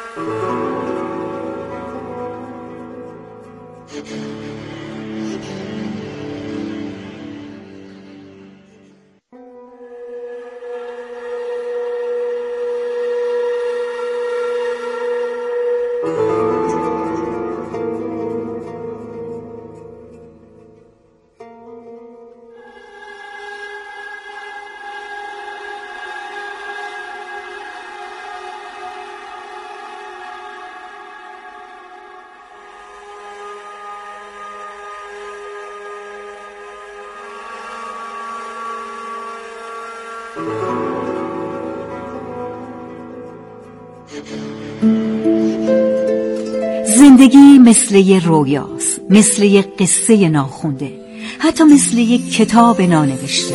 زندگی مثل یه رویاست، مثل یه قصه ناخونده، حتی مثل یه کتاب نانوشته.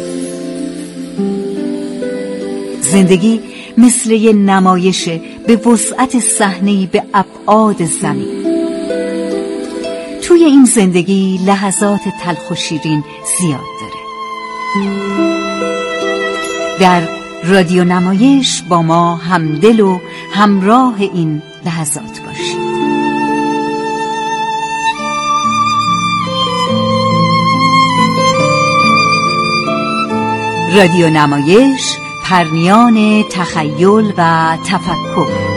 زندگی مثل یه نمایشه به وسعت صحنه‌ای به ابعاد زمین. توی این زندگی لحظات تلخ و شیرین زیاد داره. در رادیو نمایش با ما همدل و همراه این لحظات باشید. رادیو نمایش، پرنیان تخیل و تفکر.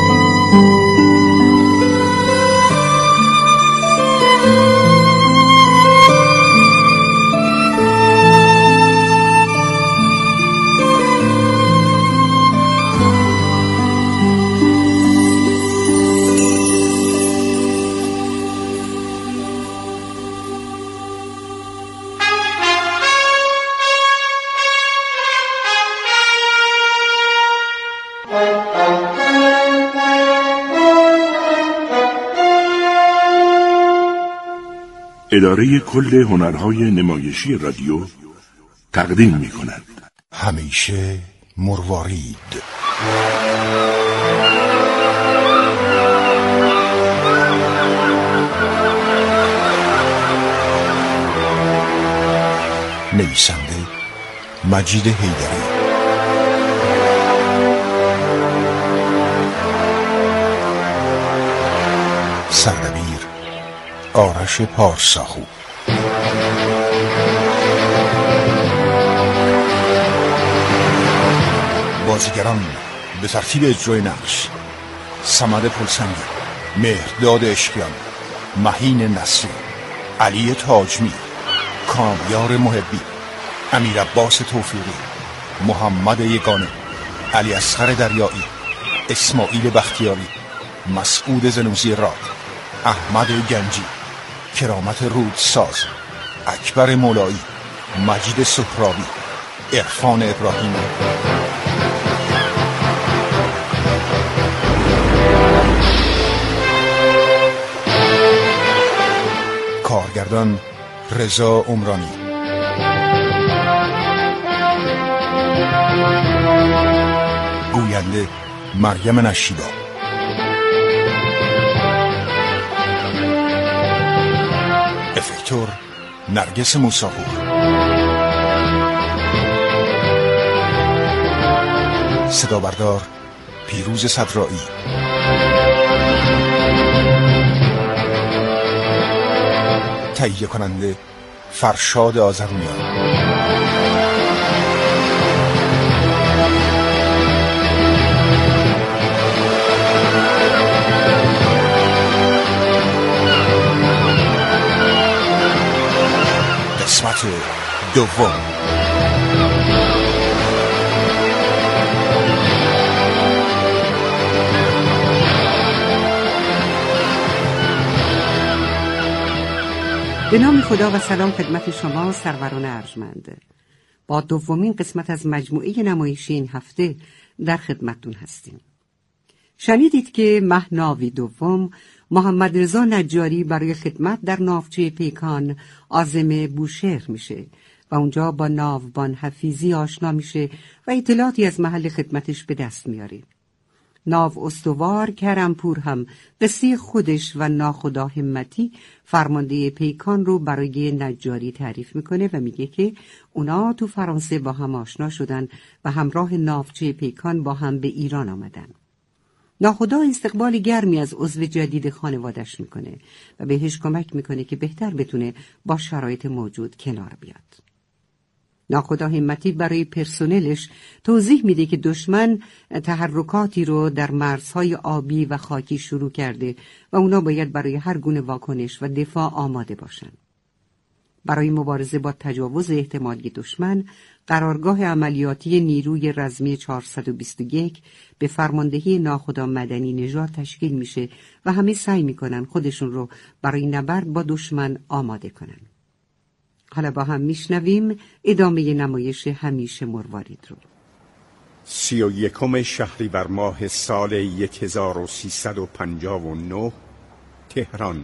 اداره کل هنرهای نمایشی رادیو تقدیم می‌کند. همیشه مروارید. نویسنده مجید حیدری، سردبیر آرش پارساخو، بازیگران به ترتیب اجرای نقش: صمد پلسنگی، مهرداد اشکیان، مهین نصری، علی تاجمی، کامیار محبی، امیر عباس توفیقی، محمد یگانه، علی اصغر دریایی، اسماعیل بختیاری، مسعود زنوزی راد، احمد گنجی، کرامت رودساز، اکبر مولایی، مجید سهرابی، عرفان ابراهیمی. کارگردان رضا عمرانی. گوینده مریم نشیبا. افکتور نرگس موساپور. صدا بردار پیروز صدرایی. تهیه کننده فرشاد آذرونیان. قسمت دوم. به نام خدا و سلام خدمت شما سروران ارجمند. با دومین قسمت از مجموعه نمایشی این هفته در خدمتتون هستیم. شنیدید که مه ناوی دوم محمد رضا نجاری برای خدمت در ناوچه پیکان عازم بوشهر میشه و اونجا با ناوبان حفیظی آشنا میشه و اطلاعاتی از محل خدمتش به دست میاره. ناو استوار کرمپور هم قصه خودش و ناخدا همتی فرمانده پیکان رو برای نجاری تعریف میکنه و میگه که اونا تو فرانسه با هم آشنا شدن و همراه ناوچه پیکان با هم به ایران آمدن. ناخدا استقبال گرمی از عضو جدید خانوادش میکنه و بهش کمک میکنه که بهتر بتونه با شرایط موجود کنار بیاد. ناخدا همتی برای پرسنلش توضیح میده که دشمن تحرکاتی رو در مرزهای آبی و خاکی شروع کرده و اونا باید برای هر گونه واکنش و دفاع آماده باشن. برای مبارزه با تجاوز احتمالی دشمن، قرارگاه عملیاتی نیروی رزمی 421 به فرماندهی ناخدا مدنی نژاد تشکیل میشه و همه سعی میکنن خودشون رو برای نبرد با دشمن آماده کنن. حالا با هم میشنویم ادامه نمایش همیشه مروارید رو. 31 شهریور ماه سال 1359 تهران.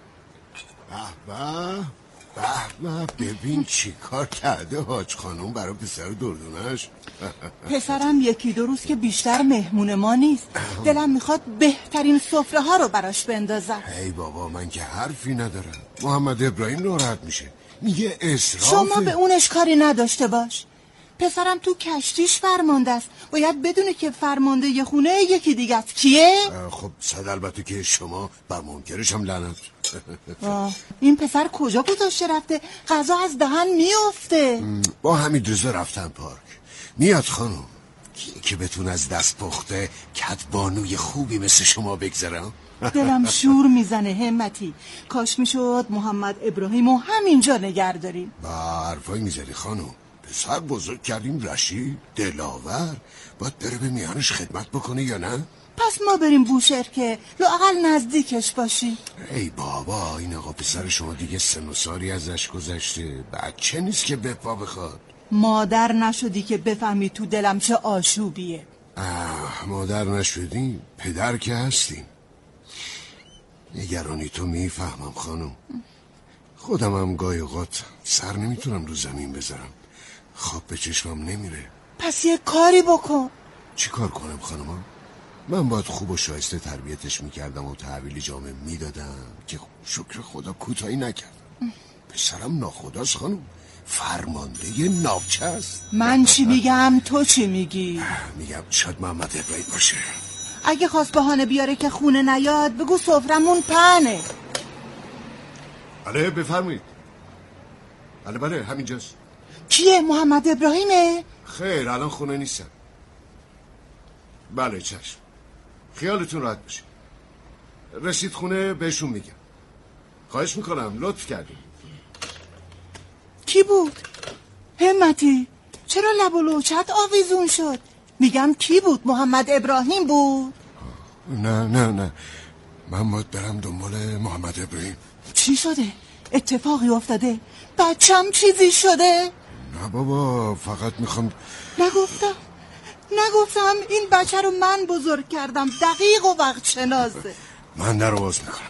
به ببین چی کار کرده حاج خانم برای پسر دردونش. پسرم یکی دو روز که بیشتر مهمون ما نیست. دلم میخواد بهترین سفره ها رو براش بندازم. ای بابا من که حرفی ندارم. محمد ابراهیم ناراحت میشه، میگه اسرافه. شما به اونش کاری نداشته باش. پسرم تو کشتیش فرمانده است، باید بدونه که فرمانده یه خونه یکی دیگه است. کیه؟ خب صد البته که شما بر منکرش هم لعنت. این پسر کجا گذاشته رفته؟ غذا از دهن میفته. با حمیدرضا رفتن پارک. میاد خانم که بتون از دست پخته کدبانوی خوبی مثل شما بگذرم. دلم شور میزنه همتی. کاش میشد محمد ابراهیمو همینجا نگه داریم. با حرفایی میذاری خانم. پسر بزرگ کردیم رشید دلاور، باید بره به میانش خدمت بکنه یا نه؟ پس ما بریم بوشهر که لااقل نزدیکش باشی. ای بابا این آقا پسر شما دیگه سن و سالی ازش گذشته، بچه نیست که به پا بخواد. مادر نشدی که بفهمی تو دلم چه آشوبیه. مادر نشدی پدر که هستیم. نگرانی تو میفهمم خانم. خودم هم گاهی اوقات سر نمیتونم رو زمین بذارم، خواب به چشمم نمیره. پس یه کاری بکن. چی کار کنم خانم؟ من باید خوب و شایسته تربیتش میکردم و تحویل جامعه میدادم که شکر خدا کوتاهی نکردم. پسرم ناخداست خانم، فرمانده ناوچه است. من چی میگم تو چی میگی؟ میگم شاید محمد ابراهیم باشه. اگه خواست بهانه بیاره که خونه نیاد بگو سفرمون پهنه. بله بفرمایید. بله همینجاست. کیه؟ محمد ابراهیمه؟ خیر الان خونه نیستم. بله چشم، خیالتون راحت باشه. رسید خونه بهشون میگم. خواهش میکنم لطف کردیم. کی بود؟ همتی چرا لب و لوچت آویزون شد؟ میگم کی بود؟ محمد ابراهیم بود؟ نه من باید برم دنبال محمد ابراهیم. چی شده؟ اتفاقی افتاده؟ بچم چیزی شده؟ نه بابا فقط میخوام. نگفتم این بچه رو من بزرگ کردم، دقیق و وقت شناسه. من در رو باز میکنم.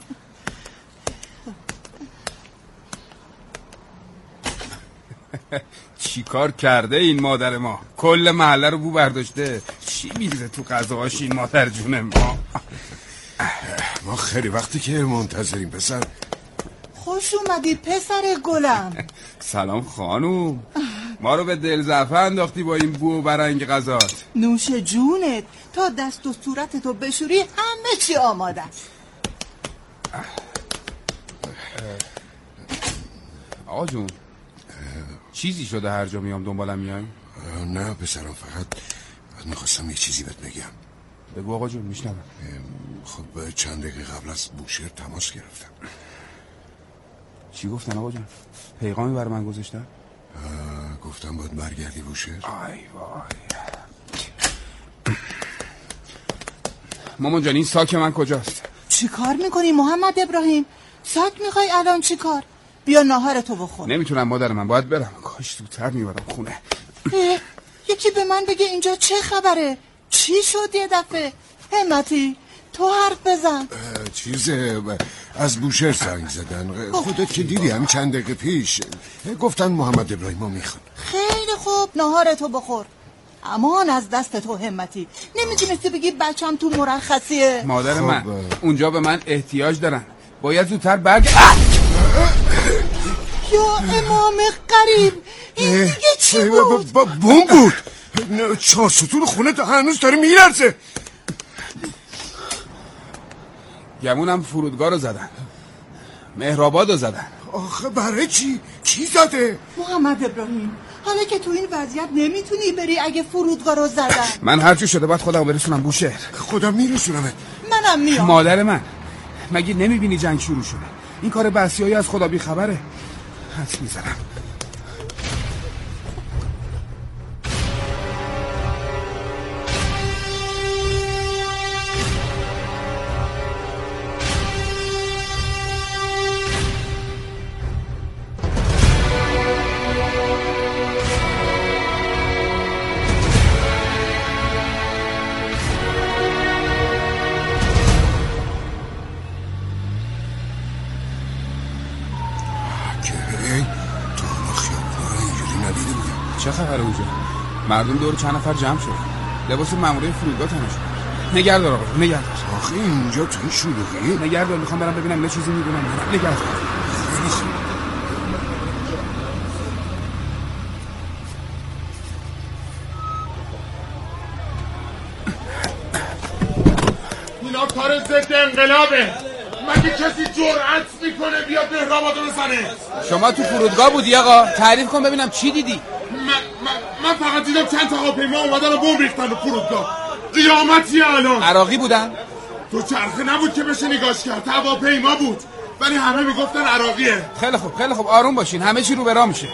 چی کار کرده این مادر ما؟ کل محله رو بو برداشته. چی میریزه تو غذاهاش این مادر جون ما؟ ما خیلی وقتی که منتظریم پسر. خوش اومدی پسر گلم. سلام خانوم، ما رو به دل زعفه انداختی با این بو و برنگ غذات. نوش جونت، تا دست و صورتتو بشوری همه چی آماده است. آقا جون چیزی شده هر جا میام دنبالم میای؟ نه پسرم، فقط میخواستم یه چیزی بهت بگم. بگو آقا جون میشنوم. خب چند دقیقه قبل از بوشهر تماس گرفتم. چی گفتن آقا جون؟ پیغامی برای من گذاشتن؟ گفتم باید برگردی بوشهر. آی وای مامان جان این ساک من کجاست؟ چی کار میکنی محمد ابراهیم؟ ساک میخوای الان چی کار؟ بیا ناهارتو بخور. نمیتونم مادر من، باید برم. کاش زودتر میبرم خونه. یکی به من بگه اینجا چه خبره؟ چی شد یه دفعه؟ همتی تو حرف بزن. چیزه از بوشهر زنگ زدن. خودت که دیدی هم چند دقیقه پیش گفتن محمد ابراهیم رو میخوان. خیلی خوب ناهارتو بخور. امان از دست تو همتی، نمیتونستی بگی بچم تو مرخصیه؟ مادر من اونجا به من احتیاج دارن، باید زودتر یا امام قریب این دیگه چی بود؟ بوم بود. 4 ستون خونه تا هنوز داره میلرزه. گمونم فرودگاه رو زدن، مهرآباد رو زدن. آخه برای چی؟ کی زده؟ محمد ابراهیم حالا که تو این وضعیت نمیتونی بری اگه فرودگاه رو زدن. من هرچی شده باید خودم برسونم بوشهر. خودم میرسونمه. منم میام. مادر من مگه نمیبینی جنگ شروع شده؟ این کار بسیایی از خدا بی خبره. حدس میزنم. چه خبره اونجا؟ مردم دور چند نفر جمع شد. لباس مامورای فرودگاه تنش شد. نگهدار آقا، نگهدار. آخه اینجا تو این شلوغی؟ نگهدار، میخوام برم ببینم یه چیزی میدونم. نگهدار. خیلی خوب. اینا کار ضد انقلابه. مگه کسی جرأت میکنه بیاد مهرآبادو بزنه؟ شما تو فرودگاه بودی آقا؟ تعریف کن ببینم چی دیدی؟ من فقط دیدم چند تا هواپیما اومدن و بمب ریختن تو فرودگاه. قیامتی الان. عراقی بودن؟ تو چرخه نبود که بشه نگاش کرد، هواپیما بود، ولی همه میگفتن عراقیه. خیلی خوب خیلی خوب، آروم باشین، همه چی رو به راه میشه.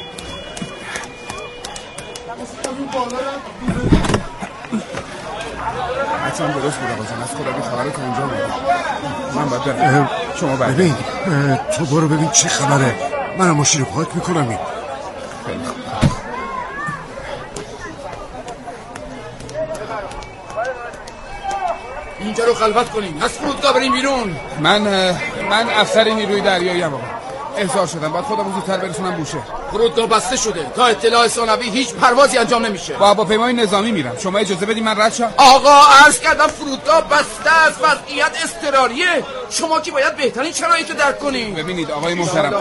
حتما درست بود آقا جان، از خدا بی خبره که اونجا بود. من باید برم. شما باید ببین تو برو ببین چه خبره. منم ماشین رو پاک میکنم. این خیلی خوب. اینجا رو خلوت کنیم، از فرودگاه بریم بیرون. من افسر نیروی دریایی ام آقا. احضار شدم، باید خودم زودتر برسونم بوشهر. فرودگاه بسته شده، تا اطلاع ثانوی هیچ پروازی انجام نمیشه. با هواپیمای نظامی میرم، شما اجازه بدید من رد شم. آقا عرض کردم فرودگاه بسته است، وضعیت اضطراریه. شما که باید بهترین شرایط رو درک کنین. ببینید آقای محترم،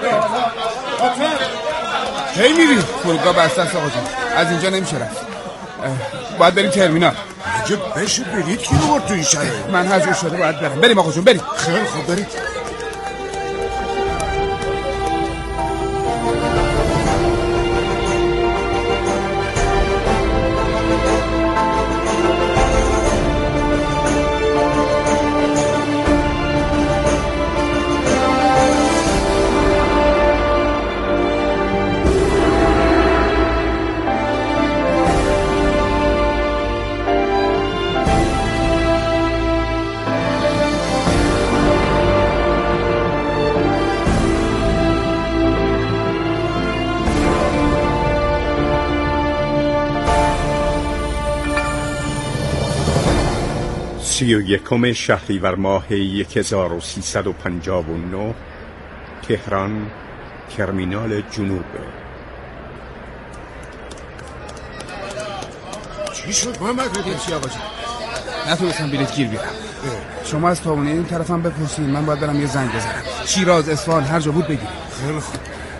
هی میری فرودگاه بسته است آقا جان، از اینجا نمیشه رفت. باید بریم ترمینال. عجب بشه بلیط کی رو برد تو این شهر؟ من هر جور شده باید برم. بریم آقا جون، بریم. خیلی خوب بریم. یکم شهریور ماه 1359 تهران، ترمینال جنوب. چی شد محمد؟ چی آقا جان؟ نتونستم بلیط گیر بیارم. شما از تاونه این طرفم بپرسین، من باید برم یه زنگ بزنم. شیراز، اصفهان، هر جا بود بگید. خیلی خوب.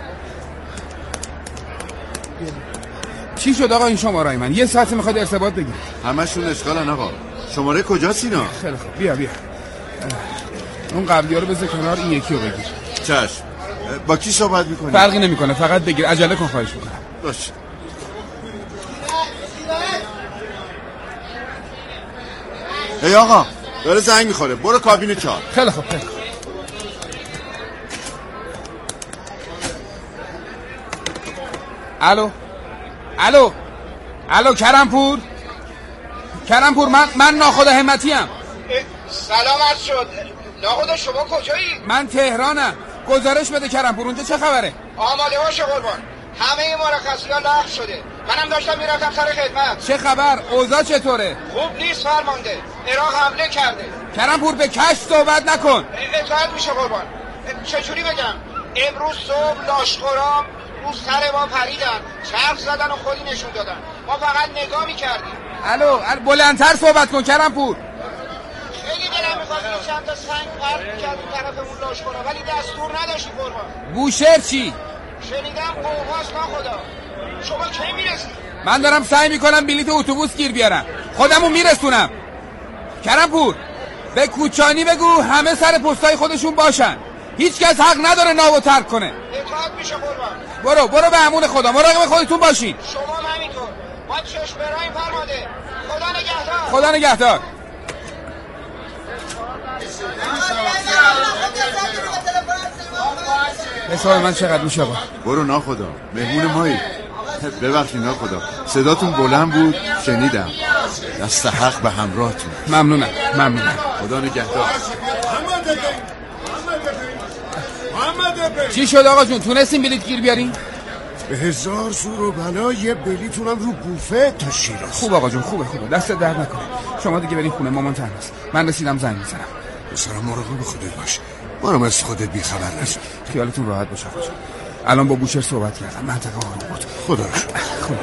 چی شد آقا این شماره‌ی من؟ یه ساعت میخواد ارتباط بگیرید. همشون اشغالن آقا. شماره کجاست اینا؟ خیلی خوب، بیا اون قبلی‌ها رو بذار کنار، این یکی رو بگیر. چشم. با کی صحبت میکنی؟ فرقی نمیکنه، فقط بگیر، عجله کن خواهش میکنم. باشه. ای آقا داره زنگ میخوره، برو کابین 4. خیلی خوب خیلی خوب. الو کرمپور، من ناخدا همتی ام. سلام عرض شد. ناخدا شما کجایی؟ من تهرانم. گزارش بده کرمپور، اونجا چه خبره؟ آماده باشه قربان، همه مرخصی‌ها لغو شده. منم داشتم میرفتم سر خدمت. چه خبر؟ اوضاع چطوره؟ خوب نیست فرمانده، عراق حمله کرده. کرمپور به کش صحبت نکن. اطاعت میشه قربان. چجوری بگم؟ امروز صبح لاشخورا رو سر ما پریدن، چرخ زدن و خودی نشون دادن. ما فقط نگاه میکردیم. الو بلندتر صحبت کن کرمپور. خیلی دلم میخواد چند تا سنگ پرت میکردیم طرفمون لاشخورا، ولی دستور نداشتی قربان. بوشهر چی؟ شنیدم قوقاست ناخدا. شما کی میرسی؟ من دارم سعی میکنم بلیط اتوبوس گیر بیارم، خودمو میرسونم. کرمپور به کوچانی بگو همه سر پستای خودشون باشن. هیچ کس حق نداره ناو ترک کنه. اطاعت میشه قربان. برو به امون خدا، مراقب خودتون باشین. شما همینطور. ما چشم برایم فرماده. خدا نگهدار. خدا نگهدار. حساب من چقدر میشه با؟ برو ناخدا، مهمون مایی. ببخشید ناخدا، صداتون بلند بود شنیدم. دست حق به همراهتون. ممنونم. خدا نگهدار. چی شد آقا جون؟ تونستیم بلیط گیر بیارین؟ به هزار زور و بلا یه بلیتونم رو بوفه تا شیراز. خوب آقا جون، خوبه دست درد نکنه. شما دیگه برین خونه، مامان تنهاست. من رسیدم زنگ میزنم. بسرم مراقب خودت باش. منم از خودت بیخبر نشم. خیالتون راحت باشه آقا جون. الان با بوشهر صحبت کردم، منطقه آروم بود. خدا رو شکر.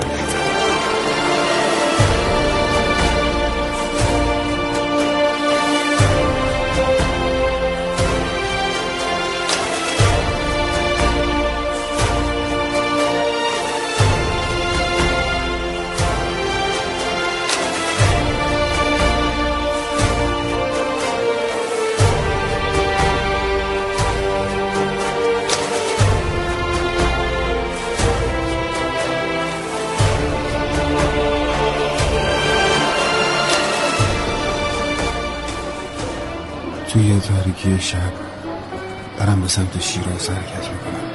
توی تاریکی شب دارم به سمت شیراز حرکت میکنم.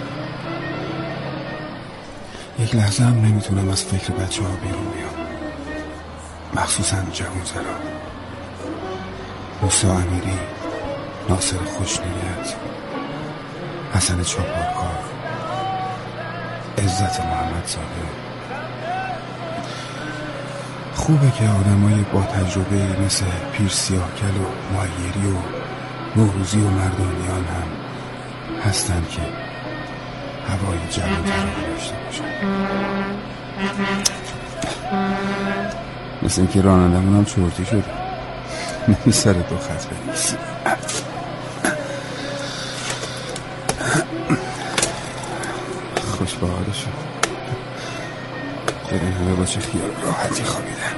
یک لحظه هم نمیتونم از فکر بچه ها بیرون بیام، مخصوصا جوان‌ترا. موسی امیری، ناصر خوشنیت، حسن چاپارکار، عزت محمدزاده. خوبه که آدمای با تجربه مثل پیر سیاهکل و معیری و نوروزی و مردانیان هم هستن که هوای جوان‌تر داشته باشن. مثل اینکه رانندمون هم چرتی شده، سر دو خط بنویسی. خوش به حالشون. خدا همه با چه خیال راحتی خوابیدن.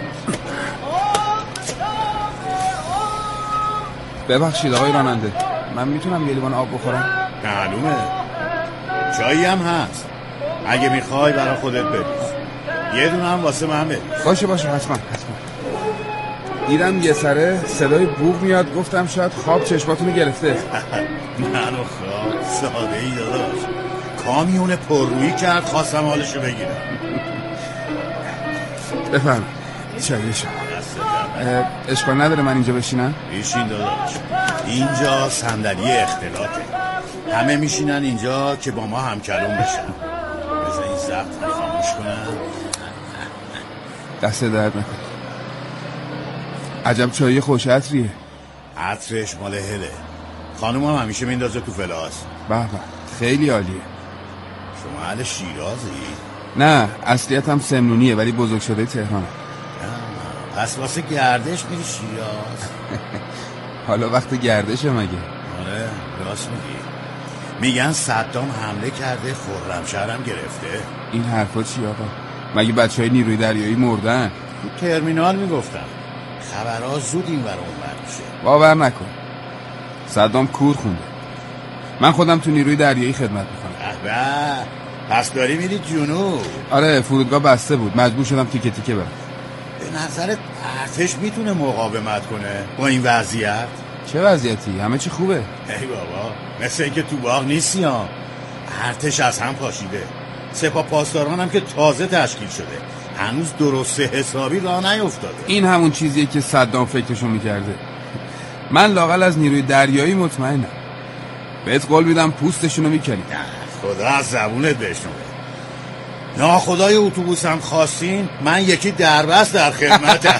ببخشید آقای راننده، من میتونم یه لیوان آب بخورم؟ معلومه، چایی هم هست. اگه میخوای برای خودت بریز، یه دونه هم واسه من بریز. باشه حتما. دیدم یه سره صدای بوق میاد، گفتم شاید خواب چشماتونو گرفته. منو خواب ساده ای داداش، کامیون پررویی کرد خواستم حالشو بگیرم. بفهم چایی شما اشکال نداره من اینجا بشینم؟ بشین داداش، اینجا صندلی اختلاطه، همه میشینن اینجا که با ما همکلام بشن. بذار این ضبط خاموش کنم. دست درد نکن. عجب چایی خوش عطریه. عطرش مال هله، خانوم هم همیشه میندازه تو فلاس. به خیلی عالیه. شما اهل شیرازی؟ نه، اصلیت هم سمنونیه ولی بزرگ شده تهرانه. پس واسه گردش میری شیراز؟ حالا وقت گردشه مگه؟ آره راست میگی. میگن صدام حمله کرده، خرمشهرم گرفته. این حرفا چی آقا؟ مگه بچهای نیروی دریایی مردن؟ تو ترمینال میگفتم. خبرها زود این ور اون ور میشه. باور نکن، صدام کور خونده. من خودم تو نیروی دریایی خدمت میکنم. پس داری میری جنوب؟ آره، فرودگاه بسته بود، مجبور شدم تیکه تیکه برم. به نظرت ارتش میتونه مقاومت کنه با این وضعیت؟ چه وضعیتی؟ همه چی خوبه. ای بابا، مثل اینکه تو باغ نیستی ها. ارتش از هم پاشیده، سپاه پاسداران هم که تازه تشکیل شده، هنوز درست حسابی راه نیفتاده. این همون چیزیه که صدام فکرشو میکرده. من لااقل از نیروی دریایی مطمئنم. بهت قول میدم پوستشونو میکنی. خدا از زبونت بشنوه. ناخدای اتوبوس هم خواستین، من یکی دربست در خدمتم.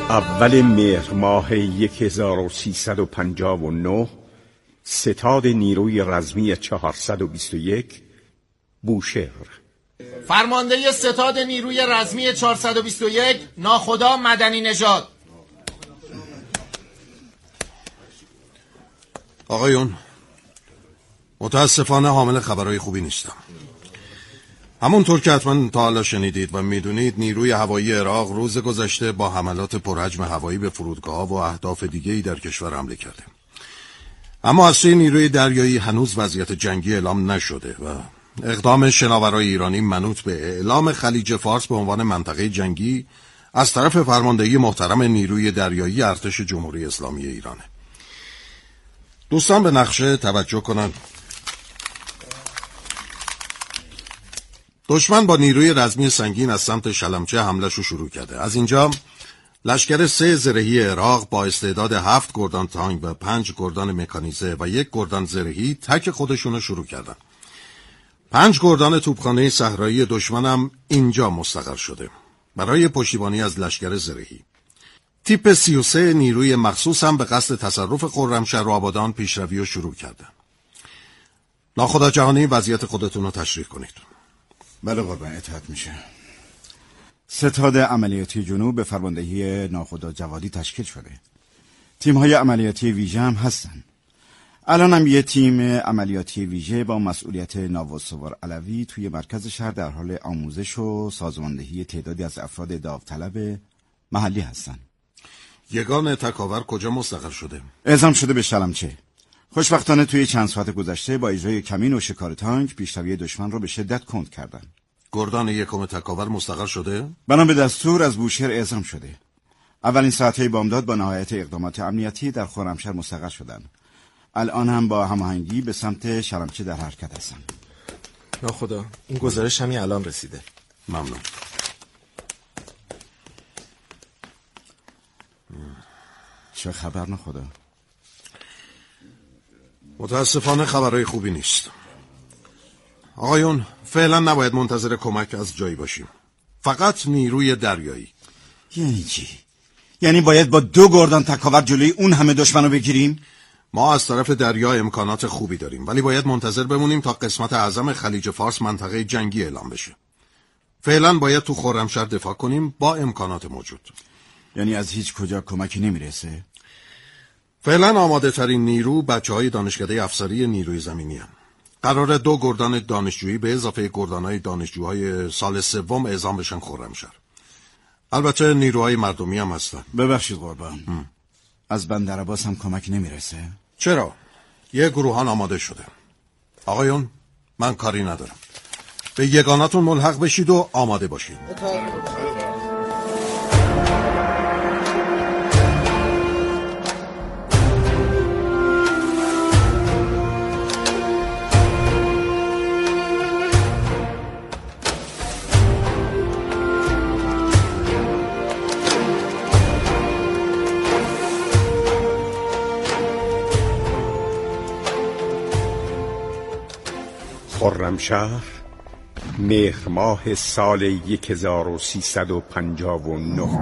اول مهر ماه 1359 ستاد نیروی رزمی 421 بوشهر. فرمانده ستاد نیروی رزمی 421 ناخدا مدنی نژاد. آقایون، متاسفانه حامل خبرهای خوبی نیستم. همونطور که حتما تا حالا شنیدید و میدونید، نیروی هوایی عراق روز گذشته با حملات پرحجم هوایی به فرودگاه‌ها و اهداف دیگه‌ای در کشور حمله کرده. اما از سوی نیروی دریایی هنوز وضعیت جنگی اعلام نشده و اقدام شناورای ایرانی منوط به اعلام خلیج فارس به عنوان منطقه جنگی از طرف فرماندهی محترم نیروی دریایی ارتش جمهوری اسلامی ایرانه. دوستان به نقشه توجه کنند. دشمن با نیروی رزمی سنگین از سمت شلمچه حمله‌شو شروع کرده. از اینجا لشکر 3 زرهی عراق با استعداد 7 گردان تانک و 5 گردان مکانیزه و 1 گردان زرهی تک خودشونو شروع کردن. 5 گردان توپخانه صحرایی دشمن هم اینجا مستقر شده برای پشتیبانی از لشکر زرهی. تیپ 33 نیروی مخصوص هم به قصد تصرف خرمشهر و آبادان پیشروی رو شروع کردن. ناخدا جهانی وضعیت خودتون رو تشریح کنید. بله قربان، اطاعت میشه. ستاد عملیاتی جنوب به فرماندهی ناخدا جوادی تشکیل شده. تیم‌های عملیاتی ویژه هم هستن. الان هم یه تیم عملیاتی ویژه با مسئولیت ناوه سوار علوی توی مرکز شهر در حال آموزش و سازماندهی تعدادی از افراد داوطلب محلی هستن. یگان تکاور کجا مستقر شده؟ اعزام شده به شلمچه. خوشبختانه توی چند ساعت گذشته با اجرای کمین و شکار تانک پیشروی دشمن رو به شدت کند کردن. گردان یکم تکاور مستقر شده؟ بنا به دستور از بوشهر اعزام شده. اولین ساعتهای بامداد با نهایت اقدامات امنیتی در خرمشهر مستقر شدن. الان هم با هماهنگی به سمت شلمچه در حرکت هستن. ناخدا، این گزارش همین الان رسیده. ممنون. چه خبر ناخدا؟ متاسفانه خبرهای خوبی نیست. آقایون، فعلا نباید منتظر کمک از جایی باشیم. فقط نیروی دریایی. یعنی چی؟ یعنی باید با 2 گردان تکاور جلوی اون همه دشمنو بگیریم؟ ما از طرف دریا امکانات خوبی داریم، ولی باید منتظر بمونیم تا قسمت اعظم خلیج فارس منطقه جنگی اعلام بشه. فعلا باید تو خرمشهر دفاع کنیم با امکانات موجود. یعنی از هیچ کجا کمکی نمیرسه؟ فعلا آماده ترین نیرو بچه‌های دانشکده افسری نیروی زمینی هم. قراره 2 گردان دانشجویی به اضافه گردانهای دانشجوهای سال 3 اعزام بشن خرمشهر. البته نیروهای مردمی هم هستن. ببخشید قربان، از بندر عباس هم کمک نمیرسه؟ چرا؟ یه گروهان آماده شده. آقایون، من کاری ندارم. به یگاناتون ملحق بشید و آماده باشید. خرمشهر، مهر ماه سال 1359.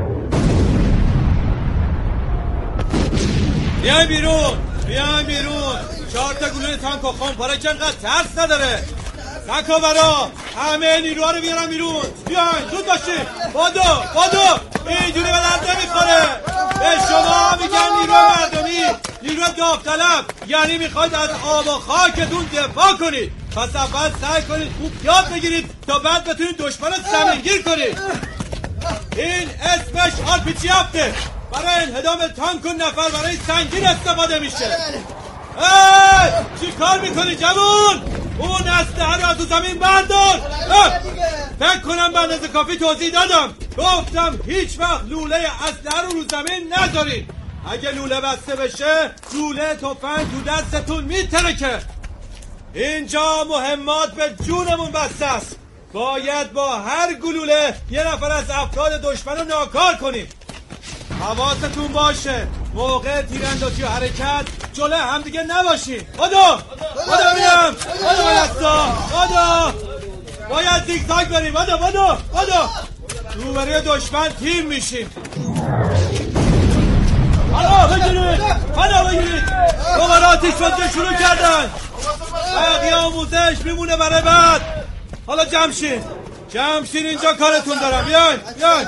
بیاین بیرون، بیاین بیرون. 4 تا گلوله تانک و خمپاره که انقدر ترس نداره. تکاورا همه نیروها رو بیارن بیرون. بیاین زود باشید. بادو اینجوری به درد نمیخوره. به شما میگن نیروی مردمی، نیروی داوطلب، یعنی میخواید از آب و خاکتون دفاع کنید. پس اول سعی کنید خوب یاد بگیرید تا بعد بتونید دشمن رو زمینگیر کنید. این اسمش آرپیجی هفته، برای انهدام تانک و نفر برای سنگین استفاده میشه. چی کار میکنی جوون؟ اون اسلحه رو از زمین بردار. فکر کنم به اندازه کافی توضیح دادم. گفتم هیچ وقت لوله اسلحه رو زمین نذارید. اگه لوله بسته بشه لوله تفنگ تو دستتون میترکه. اینجا مهمات به جونمون بسته است. باید با هر گلوله یه نفر از افراد دشمن رو ناکار کنیم. حواستون باشه موقع تیراندازی و حرکت جلوی همدیگه نباشین. بادو بینم، بادو بلستا، بادو باید زیگزاگ بریم. بادو روبروی دشمن تیم میشیم. حالا بگیرید دوباره آتیش بازی شروع کردن. بقیه آموزش میمونه برای بعد. حالا جمع شین اینجا کارتون دارم. بیاین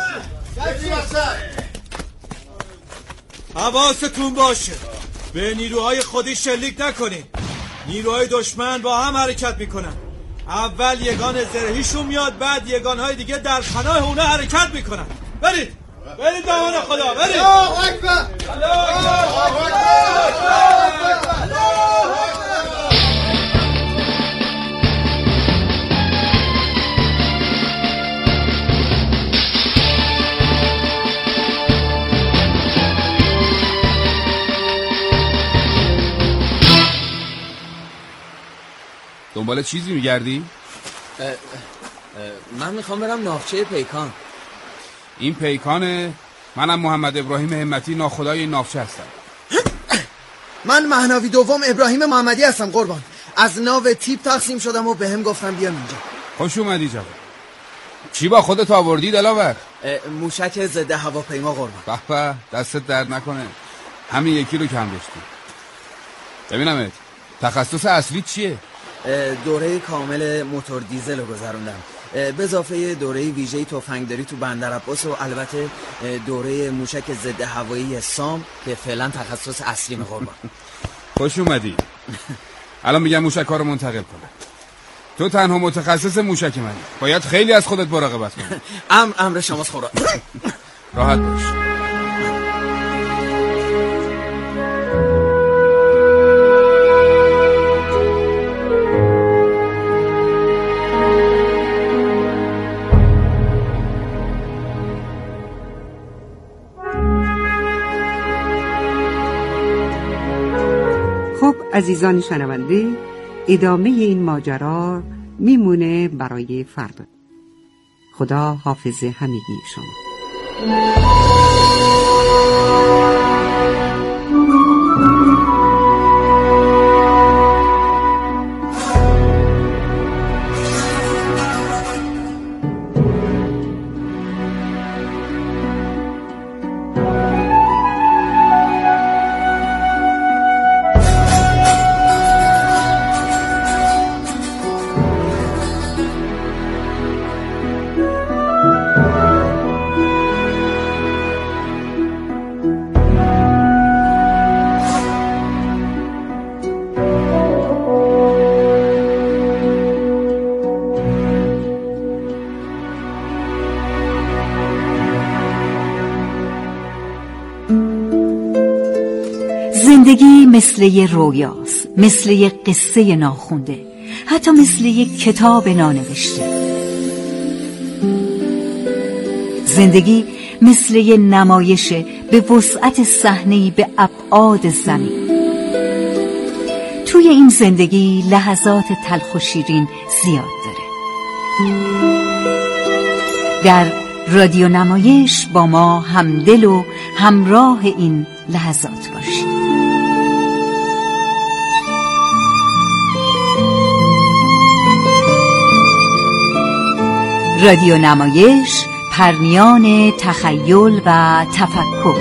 حواستون باشه به نیروهای خودی شلیک نکنین. نیروهای دشمن با هم حرکت میکنن. اول یگان زرهیشون میاد، بعد یگانهای دیگه در پناه اونا حرکت میکنن. برید دامان خدا، برید. الله اکبر، الله دنبال چیزی میگردی؟ من میخوام برم ناوچه پیکان. این پیکانه؟ منم محمد ابراهیم همتی ناخدای این ناوچه هستم. من مهناوی دوم ابراهیم محمدی هستم قربان. از ناو تیپ تقسیم شدم و به هم گفتم بیام اینجا. خوش اومدی جواد. چی با خودت آوردی دلاور؟ موشک ضد هواپیما قربان. به دستت درد نکنه. همین یکی رو کم داشتی. ببینمت تخصص اصلی چیه؟ دوره کامل موتور دیزل رو گذروندم، به اضافه دوره ویژه‌ای تفنگداری تو بندرعباس و البته دوره موشک ضد هوایی سام که فعلا تخصص اصلیم قربان. خوش اومدی. الان میگم موشک‌ها رو منتقل کنه. تو تنها متخصص موشک منی. باید خیلی از خودت مراقبت کنی. امر شماست خدا. راحت باش. عزیزان شنونده، ادامه این ماجرا میمونه برای فردا. خدا حافظ همگی شما. زندگی مثل یه رویاست، مثل یه قصه ناخونده، حتی مثل یه کتاب نانوشته. زندگی مثل یه نمایشه به وسعت صحنه‌ای به ابعاد زمین. توی این زندگی لحظات تلخ و شیرین زیاد داره. در رادیو نمایش با ما همدل و همراه این لحظات باشید. رادیو نمایش، پرمیان تخیل و تفکر.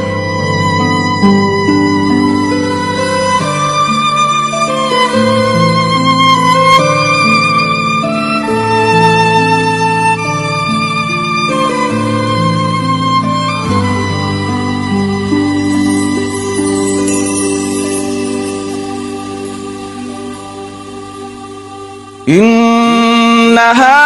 إن هذا